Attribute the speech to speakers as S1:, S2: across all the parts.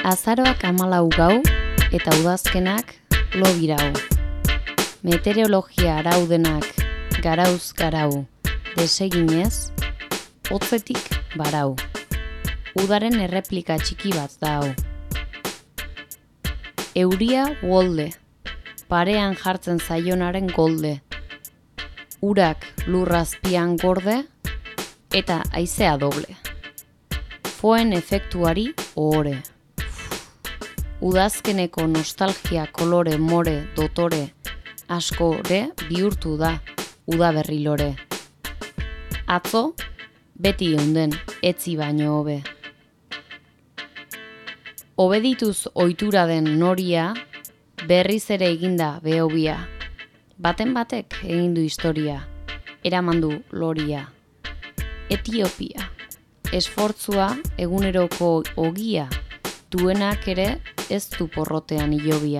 S1: Azaroak 14 gau eta udazkenak lo birau. Meteorologia araudenak garauz garau, deseginez, hotzetik barau. Udaren erreplika txiki bat da hau. Euria uolde, parean jartzen zaionaren golde. Urak lurrazpian gorde eta haizea doble. Foen efektuari ohore. Udazkeneko nostalgia kolore more dotore askore bihurtu da udaberri lore. Atzo beti eunden etzi baino hobe. Obedituz ohitura den noria berriz ere eginda behobia. Baten batek egin du historia, eraman du loria. Etiopia, esfortzua eguneroko ogia, duenak ere ez du porrotean hilobia.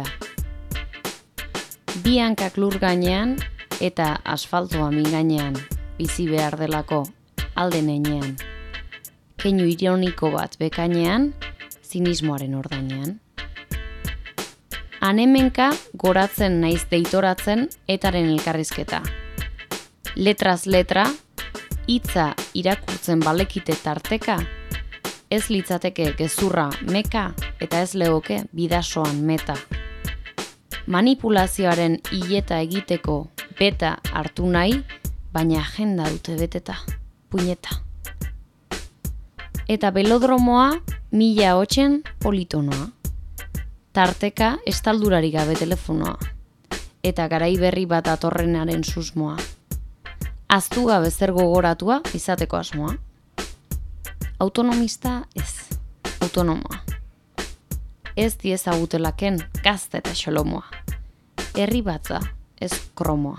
S1: Bi hankak lur gainean eta asfaltoa mi gainean, bizi behar delako alden heinean. Keinu ironiko bat bekainean, zinismoaren ordainean. Hanemenka goratzen naiz deitoratzen etaren elkarrizketa. Letraz letra, hitza irakurtzen balekite tarteka, ez litzateke gezurra meka eta ez legoke bidasoan meta. Manipulazioaren hileta egiteko beta hartu nahi, baina agenda dute beteta, puñeta. Eta belodromoa 1008 politonoa. Tarteka estaldurari gabe telefonoa. Eta garai berri bat atorrenaren susmoa. Aztu gabe zer gogoratua izateko asmoa. Autonomista ez, autonomoa. Ez diezagutelaken gazte eta xolomoa. Herri bat da, ez kromoa.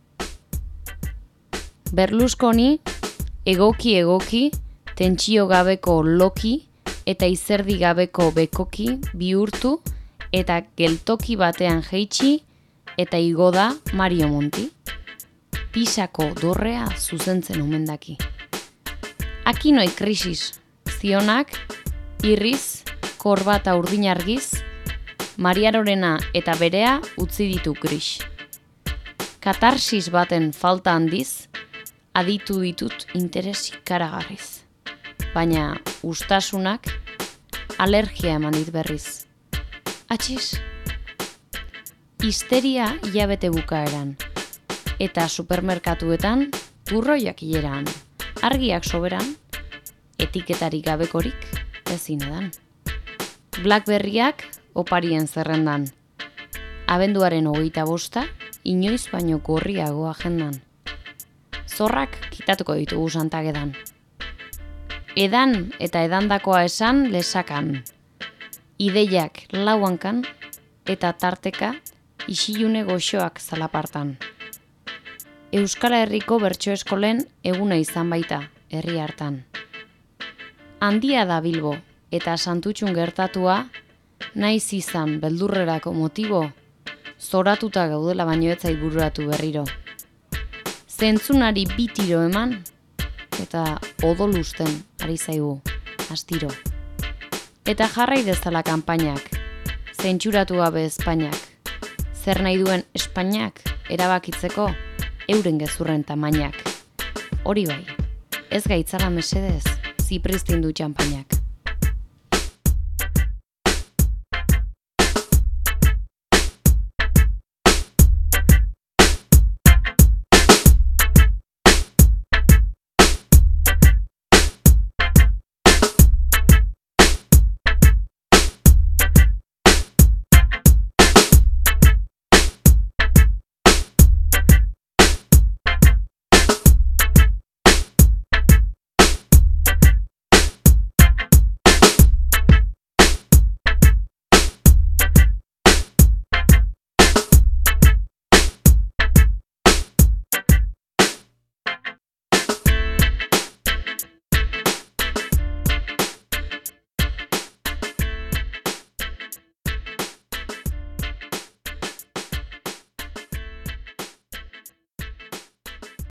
S1: Berlusconi, egoki, tentsio gabeko loki eta izerdi gabeko bekoki bihurtu eta geltoki batean jeitsi eta igo da Mario Monti. Pisako dorrea zuzentzen omendaki. Akinoi krisis, zionak, irriz, korbata urdin argiz, Mariarorena eta berea utzi ditu gris. Katarsis baten falta handiz, aditu ditut interes ikaragarriz. Baina ustasunak alergia eman dit berriz. Atxiz, histeria hilabete bukaeran, eta supermerkatuetan turroiak hileran, argiak soberan, etiketarik gabekorik ezin edan. Blackberriak oparien zerrendan, abenduaren 25, inoiz baino gorriago agendan. Zorrak kitatuko ditugu santagedan. Edan eta edandakoa esan lesakan. Ideiak lauankan eta tarteka isilune goxoak zalapartan. Euskal Herriko bertso eskolen eguna izan baita herri hartan. Handia da Bilbo eta Santutxun gertatua, naiz izan beldurrerako motibo, zoratuta gaudela baino ez zait bururatu berriro. Zentzunari bi tiro eman eta odolusten ari zaigu astiro. Eta jarrai dezala kanpainak, zentsuratu gabe Espainiak. Zer nahi duen Espainiak erabakitzeko euren gezurren tamainak. Hori bai, ez gaitzala mesedez, zipristin du txanpainak.